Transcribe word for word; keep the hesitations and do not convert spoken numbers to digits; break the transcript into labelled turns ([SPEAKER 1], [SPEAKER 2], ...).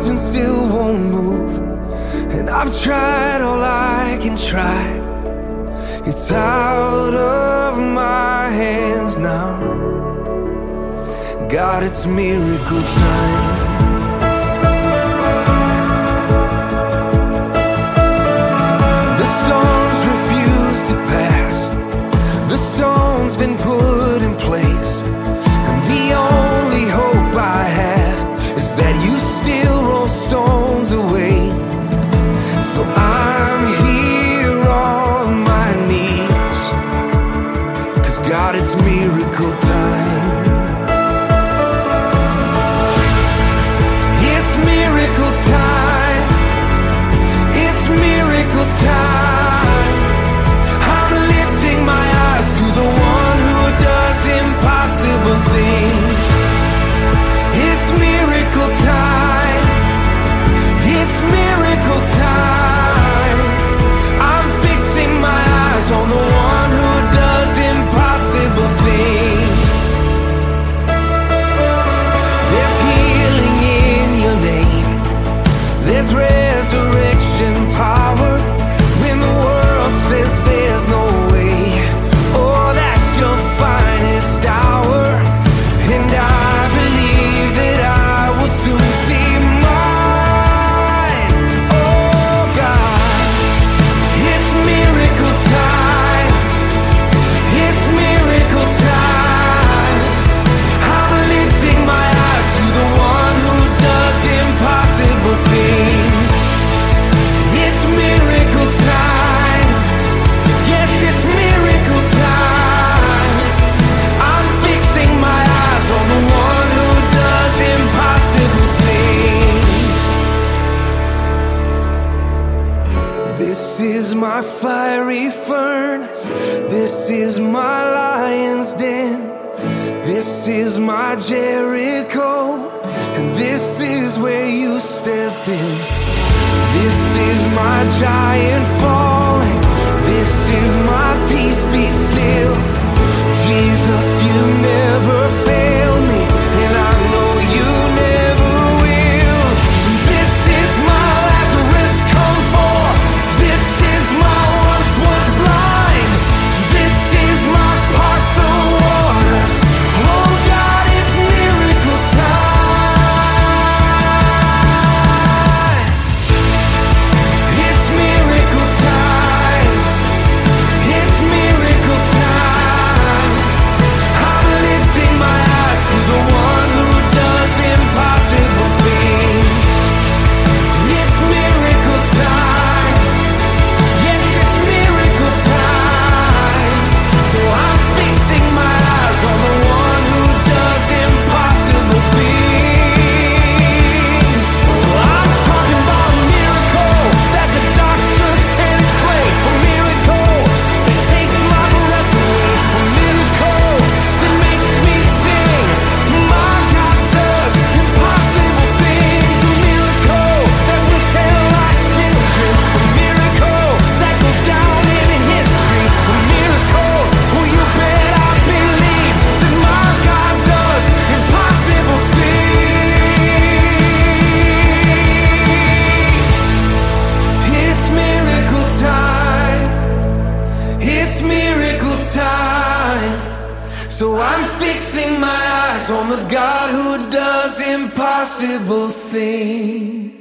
[SPEAKER 1] mountain still won't move, and I've tried all I can try. It's out of my hands now. God, it's miracle time. The storms refuse to pass. The stone's been put in place, and the only hope I have is that you still roll stones away. So I'm here on my knees, 'cause God, it's miracle time. It's miracle time. It's miracle time. I'm lifting my eyes to the one who does impossible things. It's miracle time. It's miracle time. I'm fixing my eyes on the one who does impossible things. There's healing in your name. There's resurrection power when the world says there's no way. Oh, that's your finest hour, and I believe that I will soon see mine. Oh God, it's miracle time. It's miracle time. I'm lifting my eyes to the one who does impossible things. It's miracle time. Yes, it's miracle time. I'm fixing my eyes on the one who does impossible things. This is my fiery furnace. This is my lion's den. This is my Jericho, and this is where you step in. This is my giant falling. This is my peace, be still. Jesus, you never fail me, and I know you never will. This is my Lazarus, come forth. This is my once was blind. This is my part the waters. Oh God, it's miracle time. It's miracle time. It's miracle time. I'm lifting my eyes to the one who does impossible things. It's miracle time. Yes, it's miracle time. So I'm fixing my eyes on the one who does impossible things. I'm talking about a miracle that the doctors can't explain. A miracle that takes my breath away. A miracle that makes me sing. My God does impossible things. A miracle that will tell our children. A miracle that goes down in history. A miracle, oh, you bet I believe that my God does impossible things. It's miracle time. It's miracle time. So I'm fixing my eyes on the God who does impossible things.